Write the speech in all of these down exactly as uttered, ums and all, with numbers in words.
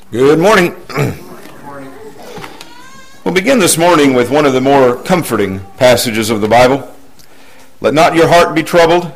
Good morning. We'll begin this morning with one of the more comforting passages of the Bible. Let not your heart be troubled.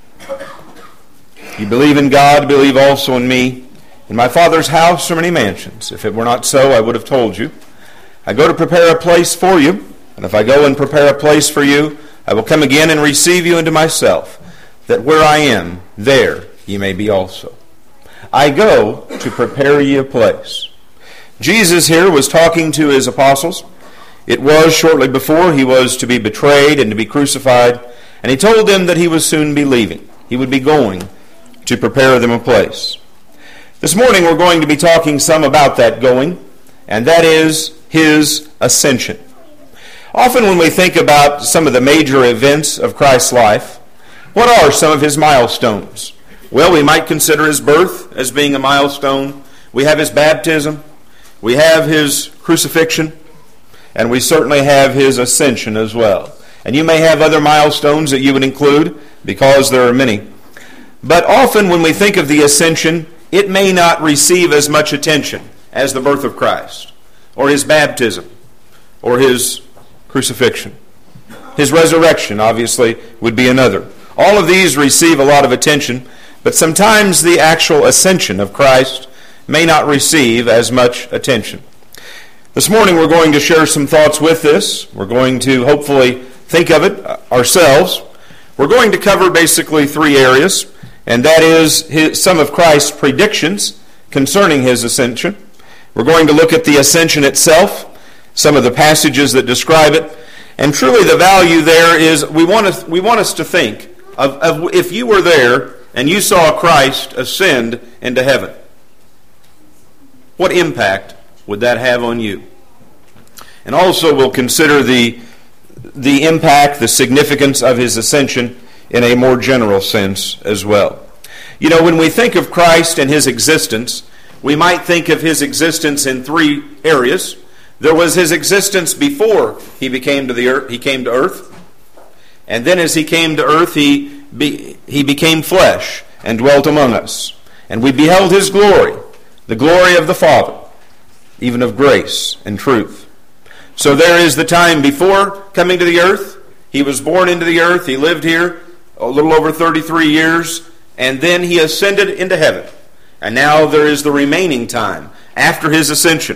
You believe in God, believe also in me. In my Father's house are many mansions. If it were not so, I would have told you. I go to prepare a place for you, and if I go and prepare a place for you, I will come again and receive you into myself, that where I am, there ye may be also. I go to prepare ye a place. Jesus here was talking to his apostles. It was shortly before he was to be betrayed and to be crucified, and he told them that he would soon be leaving. He would be going to prepare them a place. This morning we're going to be talking some about that going, and that is his ascension. Often when we think about some of the major events of Christ's life, what are some of his milestones? Well, we might consider his birth as being a milestone. We have his baptism. We have his crucifixion. And we certainly have his ascension as well. And you may have other milestones that you would include, because there are many. But often when we think of the ascension, it may not receive as much attention as the birth of Christ, or his baptism, or his crucifixion. His resurrection, obviously, would be another. All of these receive a lot of attention, but sometimes the actual ascension of Christ may not receive as much attention. This morning we're going to share some thoughts with this. We're going to hopefully think of it ourselves. We're going to cover basically three areas, and that is his, some of Christ's predictions concerning his ascension. We're going to look at the ascension itself, some of the passages that describe it, and truly the value there is we want us, we want us to think of, of if you were there and you saw Christ ascend into heaven, what impact would that have on you? And also we'll consider the, the impact, the significance of his ascension in a more general sense as well. You know, when we think of Christ and his existence, we might think of his existence in three areas. There was his existence before he became to the earth, he came to earth. And then as he came to earth, he Be, he became flesh and dwelt among us. And we beheld his glory, the glory of the Father, even of grace and truth. So there is the time before coming to the earth. He was born into the earth. He lived here a little over thirty-three years. And then he ascended into heaven. And now there is the remaining time after his ascension.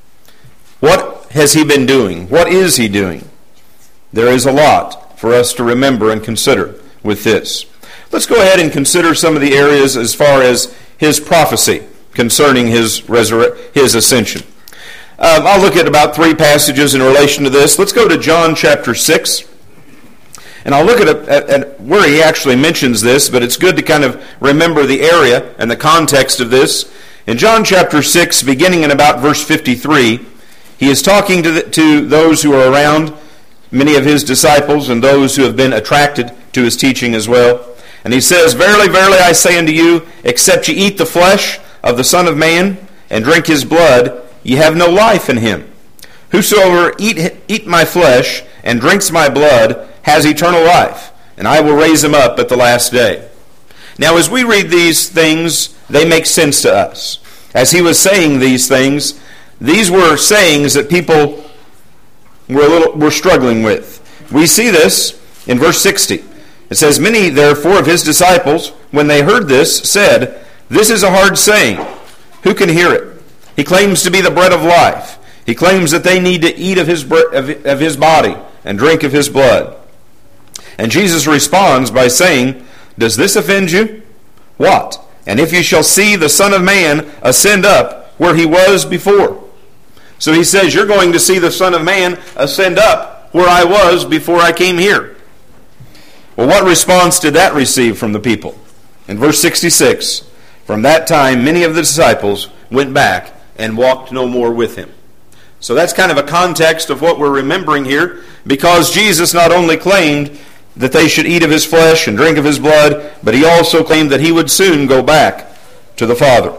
What has he been doing? What is he doing? There is a lot for us to remember and consider with this. Let's go ahead and consider some of the areas as far as his prophecy concerning his resur- his ascension. Um, I'll look at about three passages in relation to this. Let's go to John chapter six. And I'll look at, a, at, at where he actually mentions this, but it's good to kind of remember the area and the context of this. In John chapter six, beginning in about verse fifty-three, he is talking to, the, to those who are around, many of his disciples and those who have been attracted to his teaching as well. And he says, Verily, verily, I say unto you, except ye eat the flesh of the Son of Man and drink his blood, ye have no life in him. Whosoever eat, eat my flesh and drinks my blood has eternal life, and I will raise him up at the last day. Now, as we read these things, they make sense to us. As he was saying these things, these were sayings that people were, a little, were struggling with. We see this in verse sixty. It says, Many therefore of his disciples, when they heard this, said, This is a hard saying. Who can hear it? He claims to be the bread of life. He claims that they need to eat of his, bre- of, of his body and drink of his blood. And Jesus responds by saying, Does this offend you? What? And if you shall see the Son of Man ascend up where he was before. So he says, you're going to see the Son of Man ascend up where I was before I came here. Well, what response did that receive from the people? In verse sixty-six, From that time many of the disciples went back and walked no more with him. So that's kind of a context of what we're remembering here, because Jesus not only claimed that they should eat of his flesh and drink of his blood, but he also claimed that he would soon go back to the Father.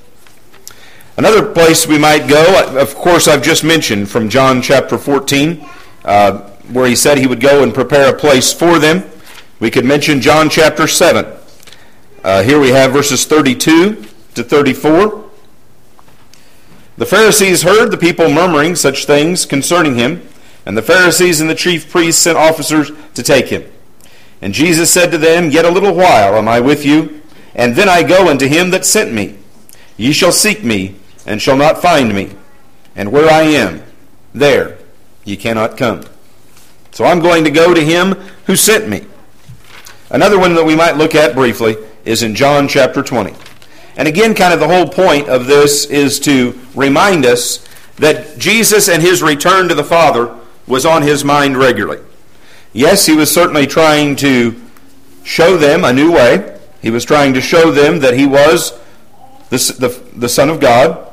Another place we might go, of course I've just mentioned from John chapter fourteen, uh, where he said he would go and prepare a place for them. We could mention John chapter seven. Uh, here we have verses thirty-two to thirty-four. The Pharisees heard the people murmuring such things concerning him, and the Pharisees and the chief priests sent officers to take him. And Jesus said to them, Yet a little while am I with you, and then I go unto him that sent me. Ye shall seek me, and shall not find me. And where I am, there ye cannot come. So I'm going to go to him who sent me. Another one that we might look at briefly is in John chapter twenty. And again, kind of the whole point of this is to remind us that Jesus and his return to the Father was on his mind regularly. Yes, he was certainly trying to show them a new way. He was trying to show them that he was the, the, the Son of God.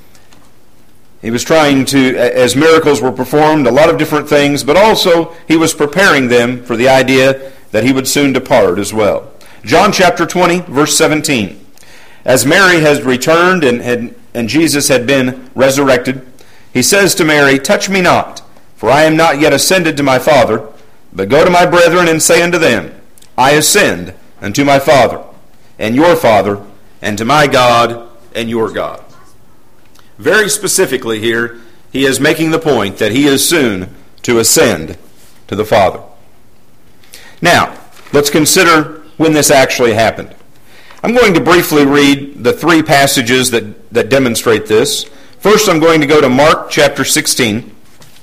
He was trying to, as miracles were performed, a lot of different things, but also he was preparing them for the idea that he would soon depart as well. John chapter twenty, verse seventeen. As Mary has returned and, and, and Jesus had been resurrected, he says to Mary, Touch me not, for I am not yet ascended to my Father, but go to my brethren and say unto them, I ascend unto my Father, and your Father, and to my God, and your God. Very specifically here, he is making the point that he is soon to ascend to the Father. Now, let's consider when this actually happened. I'm going to briefly read the three passages that, that demonstrate this. First, I'm going to go to Mark chapter sixteen.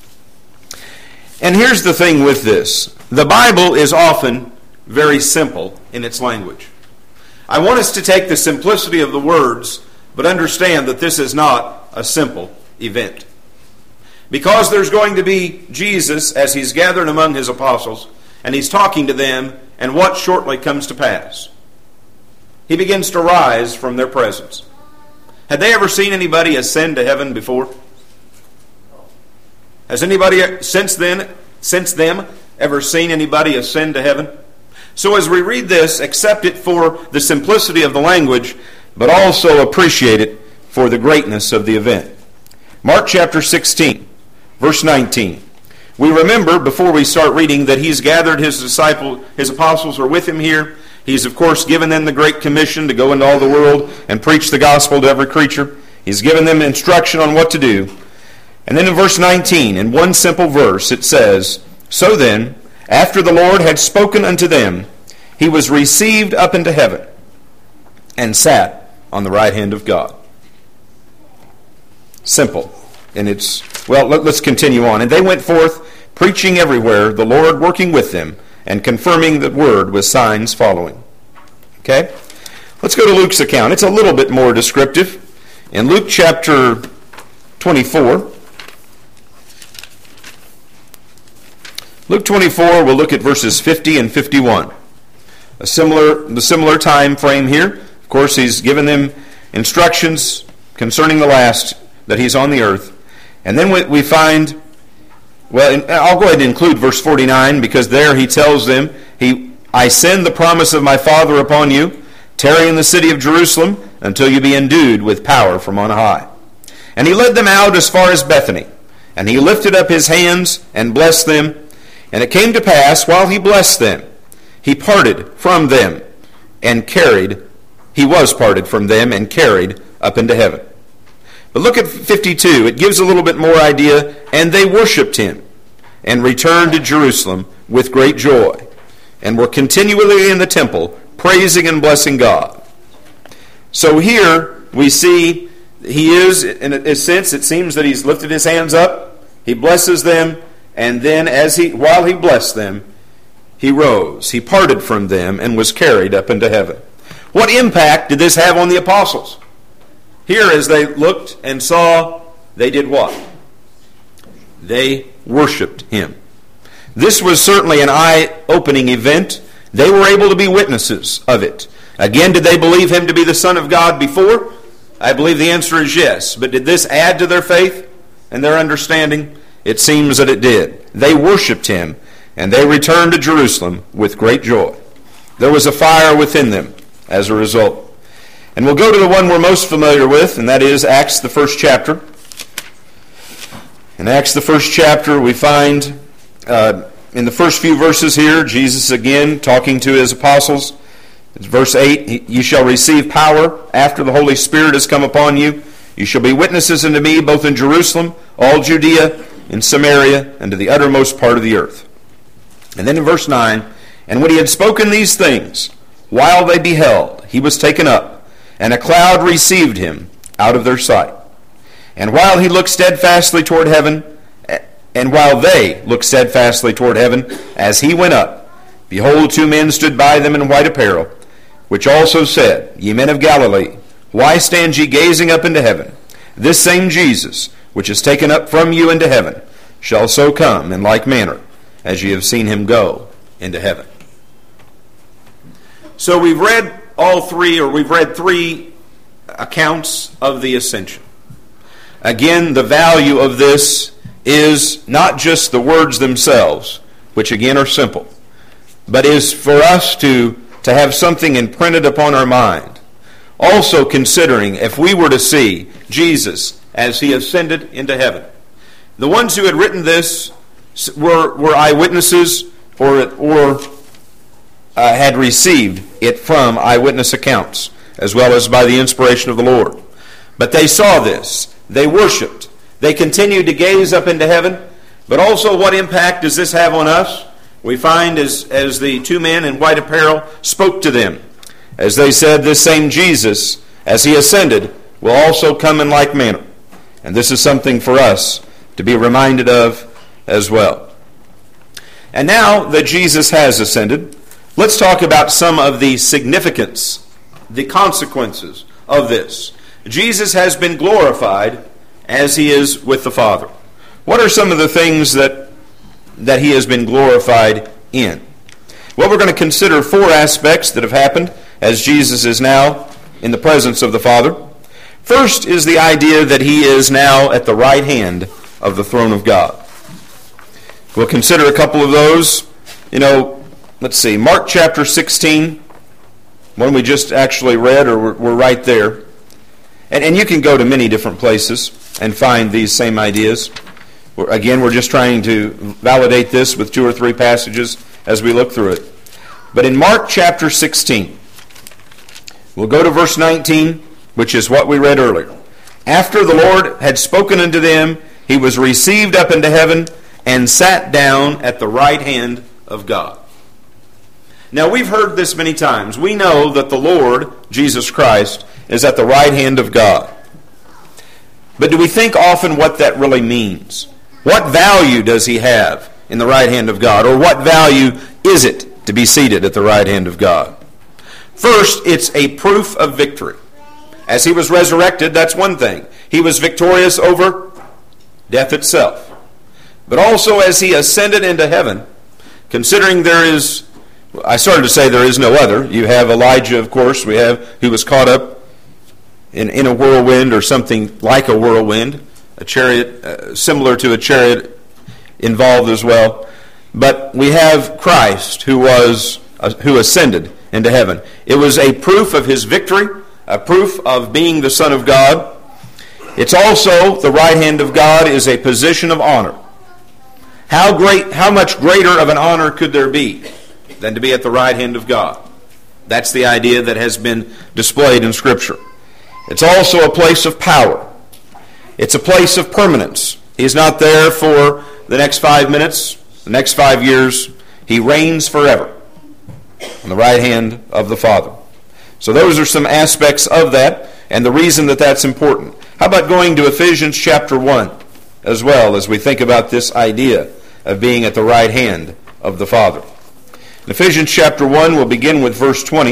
And here's the thing with this. The Bible is often very simple in its language. I want us to take the simplicity of the words, but understand that this is not a simple event. Because there's going to be Jesus as he's gathered among his apostles, and he's talking to them, and what shortly comes to pass? He begins to rise from their presence. Had they ever seen anybody ascend to heaven before? Has anybody since then, since them, ever seen anybody ascend to heaven? So as we read this, accept it for the simplicity of the language, but also appreciate it for the greatness of the event. Mark chapter sixteen, verse nineteen. We remember, before we start reading, that he's gathered his disciples, his apostles are with him here. He's, of course, given them the Great Commission to go into all the world and preach the gospel to every creature. He's given them instruction on what to do. And then in verse nineteen, in one simple verse, it says, So then, after the Lord had spoken unto them, he was received up into heaven and sat on the right hand of God. Simple. And it's, well, let, let's continue on. And they went forth, preaching everywhere, the Lord working with them, and confirming the word with signs following. Okay? Let's go to Luke's account. It's a little bit more descriptive. In Luke chapter twenty-four, Luke twenty-four, we'll look at verses fifty and fifty-one. A similar, the similar time frame here. Of course, he's given them instructions concerning the last, that he's on the earth. And then we, we find, well, I'll go ahead and include verse forty-nine, because there he tells them, he, I send the promise of my Father upon you. Tarry in the city of Jerusalem until you be endued with power from on high. And he led them out as far as Bethany. And he lifted up his hands and blessed them. And it came to pass, while he blessed them, he parted from them and carried, he was parted from them and carried up into heaven. But look at fifty-two. It gives a little bit more idea. And they worshipped him and returned to Jerusalem with great joy, and were continually in the temple, praising and blessing God. So here we see he is, in a sense, it seems that he's lifted his hands up, he blesses them, and then as he, while he blessed them, he rose. He parted from them and was carried up into heaven. What impact did this have on the apostles? Here, as they looked and saw, they did what? They worshipped him. This was certainly an eye-opening event. They were able to be witnesses of it. Again, did they believe him to be the Son of God before? I believe the answer is yes. But did this add to their faith and their understanding? It seems that it did. They worshipped him, and they returned to Jerusalem with great joy. There was a fire within them as a result. And we'll go to the one we're most familiar with, and that is Acts, the first chapter. In Acts, the first chapter, we find uh, in the first few verses here, Jesus again talking to his apostles. It's verse eight, You shall receive power after the Holy Spirit has come upon you, You shall be witnesses unto me both in Jerusalem, all Judea, in Samaria, and to the uttermost part of the earth. And then in verse nine, and when he had spoken these things, while they beheld, he was taken up, and a cloud received him out of their sight. And while he looked steadfastly toward heaven, and while they looked steadfastly toward heaven, as he went up, behold, two men stood by them in white apparel, which also said, Ye men of Galilee, why stand ye gazing up into heaven? This same Jesus, which is taken up from you into heaven, shall so come in like manner as ye have seen him go into heaven. So we've read all three, or we've read three accounts of the ascension. Again, the value of this is not just the words themselves, which again are simple, but is for us to, to have something imprinted upon our mind. Also considering if we were to see Jesus as he ascended into heaven. The ones who had written this were, were eyewitnesses or, or uh, had received it from eyewitness accounts, as well as by the inspiration of the Lord. But they saw this. They worshiped. They continued to gaze up into heaven. But also, what impact does this have on us? We find as, as the two men in white apparel spoke to them, as they said, this same Jesus, as he ascended, will also come in like manner. And this is something for us to be reminded of as well. And now that Jesus has ascended, let's talk about some of the significance, the consequences of this. Jesus has been glorified as he is with the Father. What are some of the things that, that he has been glorified in? Well, we're going to consider four aspects that have happened as Jesus is now in the presence of the Father. First is the idea that he is now at the right hand of the throne of God. We'll consider a couple of those. You know, let's see, Mark chapter sixteen, one we just actually read, or we're, we're right there. And, and you can go to many different places and find these same ideas. We're, again, we're just trying to validate this with two or three passages as we look through it. But in Mark chapter sixteen, we'll go to verse nineteen, which is what we read earlier. After the Lord had spoken unto them, he was received up into heaven and sat down at the right hand of God. Now, we've heard this many times. We know that the Lord, Jesus Christ, is at the right hand of God. But do we think often what that really means? What value does he have in the right hand of God? Or what value is it to be seated at the right hand of God? First, it's a proof of victory. As he was resurrected, that's one thing. He was victorious over death itself. But also as he ascended into heaven, considering there is, I started to say there is no other. You have Elijah, of course, we have, who was caught up in, in a whirlwind or something like a whirlwind, a chariot, uh, similar to a chariot involved as well. But we have Christ who was, uh, who ascended into heaven. It was a proof of his victory, a proof of being the Son of God. It's also, the right hand of God is a position of honor. How great, how much greater of an honor could there be than to be at the right hand of God? That's the idea that has been displayed in Scripture. It's also a place of power. It's a place of permanence. He's not there for the next five minutes, the next five years. He reigns forever on the right hand of the Father. So those are some aspects of that, and the reason that that's important. How about going to Ephesians chapter one as well, as we think about this idea of being at the right hand of the Father. In Ephesians chapter one, we'll begin with verse twenty.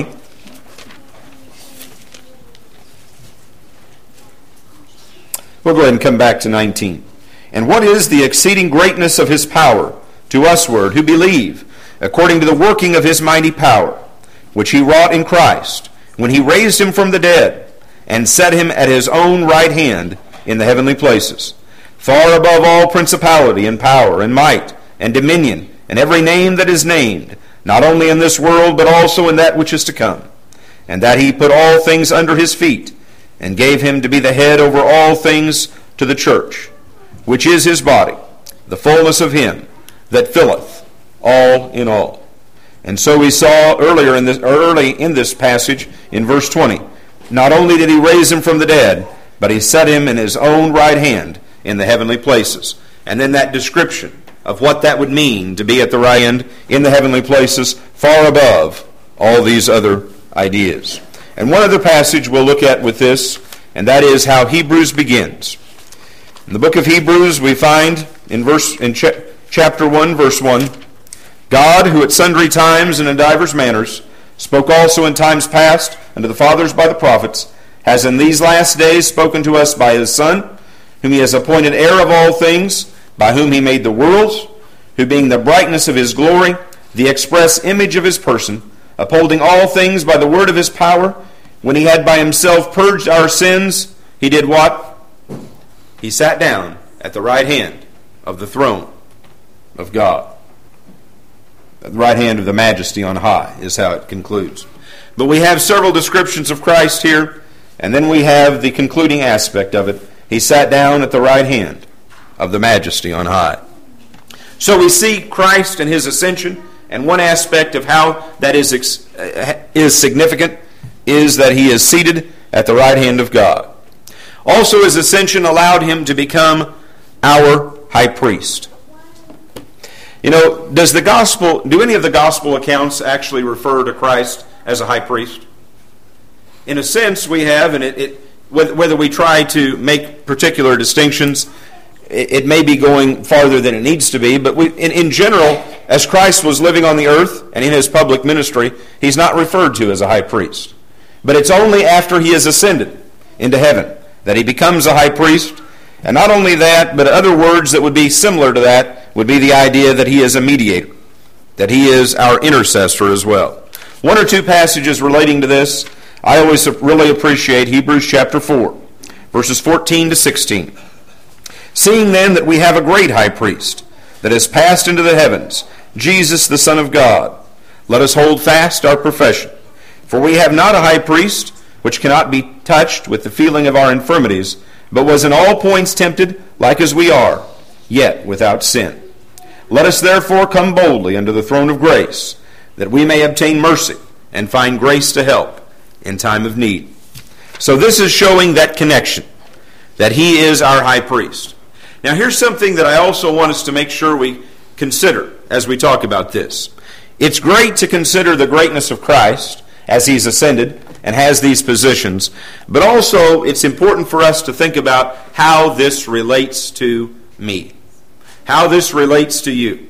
We'll go ahead and come back to nineteen. And what is the exceeding greatness of his power to usward who believe, according to the working of his mighty power, which he wrought in Christ, when he raised him from the dead, and set him at his own right hand in the heavenly places, far above all principality and power and might and dominion, and every name that is named, not only in this world, but also in that which is to come. And that he put all things under his feet, and gave him to be the head over all things to the church, which is his body, the fullness of him that filleth all in all. And so we saw earlier in this, early in this passage, in verse twenty, not only did he raise him from the dead, but he set him in his own right hand in the heavenly places. And then that description of what that would mean to be at the right hand in the heavenly places, far above all these other ideas. And one other passage we'll look at with this, and that is how Hebrews begins. In the book of Hebrews, we find in verse in ch- chapter one, verse one, God, who at sundry times and in divers manners spoke also in times past unto the fathers by the prophets, has in these last days spoken to us by his Son, whom he has appointed heir of all things, by whom he made the worlds, who being the brightness of his glory, the express image of his person, upholding all things by the word of his power, when he had by himself purged our sins, he did what? He sat down at the right hand of the throne of God. At the right hand of the majesty on high is how it concludes. But we have several descriptions of Christ here, and then we have the concluding aspect of it. He sat down at the right hand of the majesty on high. So we see Christ and his ascension, and one aspect of how that is, is significant is that he is seated at the right hand of God. Also, his ascension allowed him to become our high priest. You know, does the gospel, do any of the gospel accounts actually refer to Christ as a high priest? In a sense, we have, and it, it whether we try to make particular distinctions, it, it may be going farther than it needs to be, but we, in, in general, as Christ was living on the earth and in his public ministry, he's not referred to as a high priest. But it's only after he has ascended into heaven that he becomes a high priest. And not only that, but other words that would be similar to that would be the idea that he is a mediator, that he is our intercessor as well. One or two passages relating to this, I always really appreciate Hebrews chapter four, verses fourteen to sixteen. Seeing then that we have a great high priest that has passed into the heavens, Jesus the Son of God, let us hold fast our profession. For we have not a high priest which cannot be touched with the feeling of our infirmities, but was in all points tempted like as we are, yet without sin. Let us therefore come boldly unto the throne of grace, that we may obtain mercy and find grace to help in time of need. So this is showing that connection, that he is our high priest. Now here's something that I also want us to make sure we consider as we talk about this. It's great to consider the greatness of Christ as he's ascended and has these positions, but also it's important for us to think about how this relates to me, how this relates to you.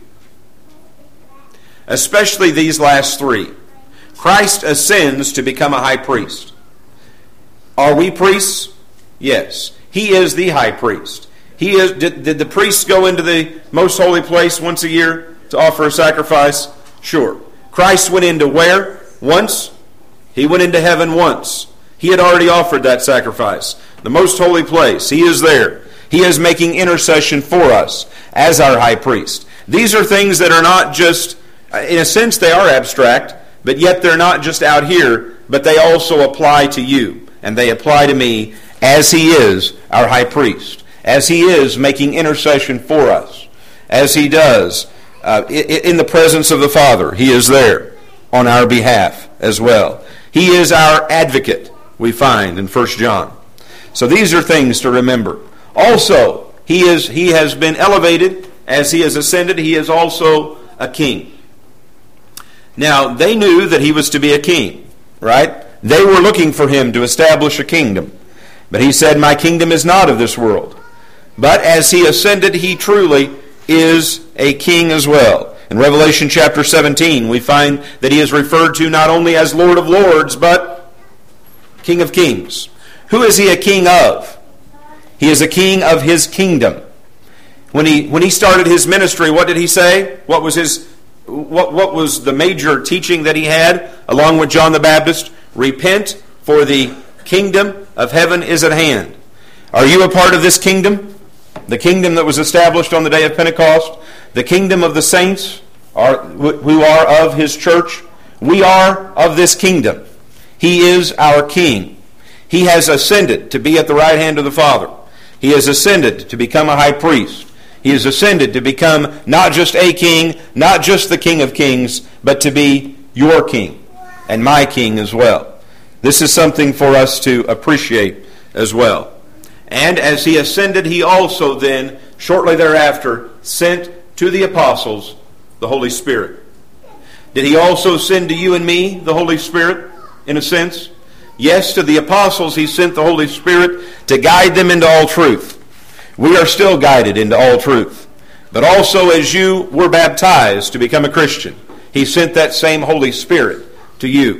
Especially these last three. Christ ascends to become a high priest. Are we priests? Yes. He is the high priest. He is. Did, did the priests go into the most holy place once a year to offer a sacrifice? Sure. Christ went into where? Once. He went into heaven once. He had already offered that sacrifice. The most holy place. He is there. He is making intercession for us as our high priest. These are things that are not just, in a sense they are abstract, but yet they're not just out here, but they also apply to you. And they apply to me as he is our high priest. As he is making intercession for us. As he does uh, in the presence of the Father. He is there on our behalf as well. He is our advocate, we find in First John. So these are things to remember. Also, he is he has been elevated as he has ascended. He is also a king. Now, they knew that he was to be a king, right? They were looking for him to establish a kingdom. But he said, my kingdom is not of this world. But as he ascended, he truly is a king as well. In Revelation chapter seventeen, we find that he is referred to not only as Lord of Lords, but King of Kings. Who is he a king of? He is a king of his kingdom. When he when he started his ministry, what did he say? What was his what what was the major teaching that he had along with John the Baptist? Repent, for the kingdom of heaven is at hand. Are you a part of this kingdom? The kingdom that was established on the day of Pentecost? The kingdom of the saints are, who are of his church? We are of this kingdom. He is our king. He has ascended to be at the right hand of the Father. He has ascended to become a high priest. He has ascended to become not just a king, not just the King of Kings, but to be your king and my king as well. This is something for us to appreciate as well. And as he ascended, he also then, shortly thereafter, sent to the apostles the Holy Spirit. Did he also send to you and me the Holy Spirit, in a sense? Yes, to the apostles he sent the Holy Spirit to guide them into all truth. We are still guided into all truth. But also as you were baptized to become a Christian, he sent that same Holy Spirit to you.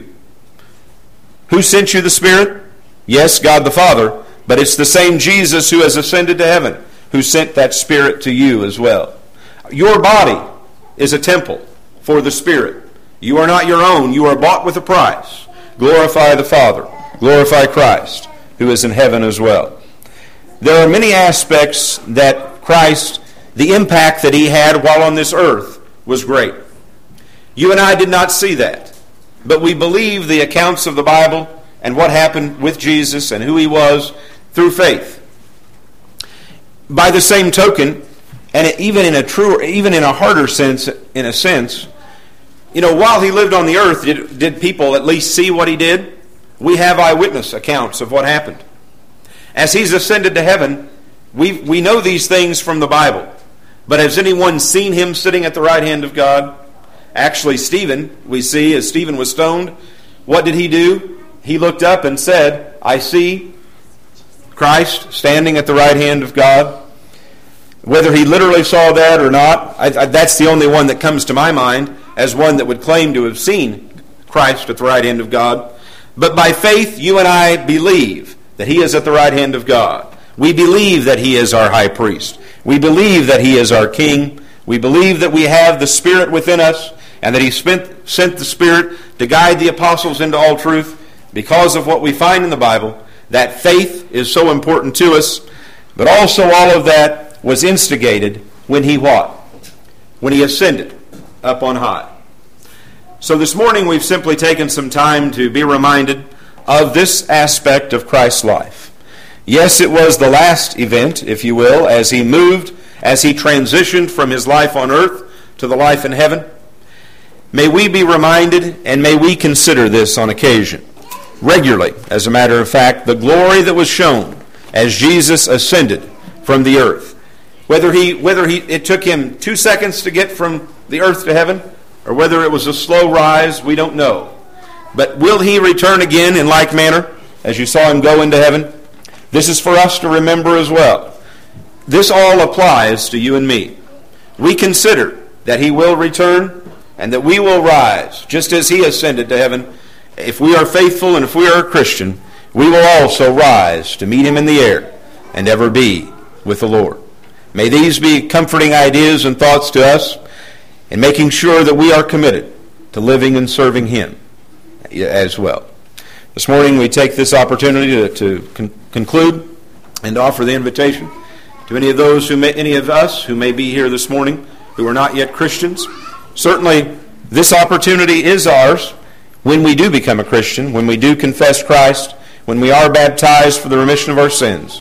Who sent you the Spirit? Yes, God the Father, but it's the same Jesus who has ascended to heaven who sent that Spirit to you as well. Your body is a temple for the Spirit. You are not your own. You are bought with a price. Glorify the Father. Glorify Christ, who is in heaven as well. There are many aspects that Christ, the impact that he had while on this earth, was great. You and I did not see that, but we believe the accounts of the Bible and what happened with Jesus and who he was through faith. By the same token, and even in a truer, even in a harder sense, in a sense, you know, while he lived on the earth, did, did people at least see what he did? We have eyewitness accounts of what happened. As he's ascended to heaven, we we know these things from the Bible. But has anyone seen him sitting at the right hand of God? Actually, Stephen, we see, as Stephen was stoned, what did he do? He looked up and said, I see Christ standing at the right hand of God. Whether he literally saw that or not, I, I, that's the only one that comes to my mind as one that would claim to have seen Christ at the right hand of God. But by faith, you and I believe that he is at the right hand of God. We believe that he is our high priest. We believe that he is our king. We believe that we have the Spirit within us and that he spent, sent the Spirit to guide the apostles into all truth. Because of what we find in the Bible, that faith is so important to us. But also all of that was instigated when he what? When he ascended up on high. So this morning we've simply taken some time to be reminded of this aspect of Christ's life. Yes, it was the last event, if you will, as he moved, as he transitioned from his life on earth to the life in heaven. May we be reminded and may we consider this on occasion. Regularly, as a matter of fact, the glory that was shown as Jesus ascended from the earth. Whether he, whether he, it took him two seconds to get from the earth to heaven, or whether it was a slow rise, we don't know. But will he return again in like manner, as you saw him go into heaven? This is for us to remember as well. This all applies to you and me. We consider that he will return and that we will rise, just as he ascended to heaven. If we are faithful and if we are a Christian, we will also rise to meet him in the air and ever be with the Lord. May these be comforting ideas and thoughts to us in making sure that we are committed to living and serving him as well. This morning we take this opportunity to, to con- conclude and offer the invitation to any of those who may, any of us who may be here this morning who are not yet Christians. Certainly this opportunity is ours when we do become a Christian, when we do confess Christ, when we are baptized for the remission of our sins.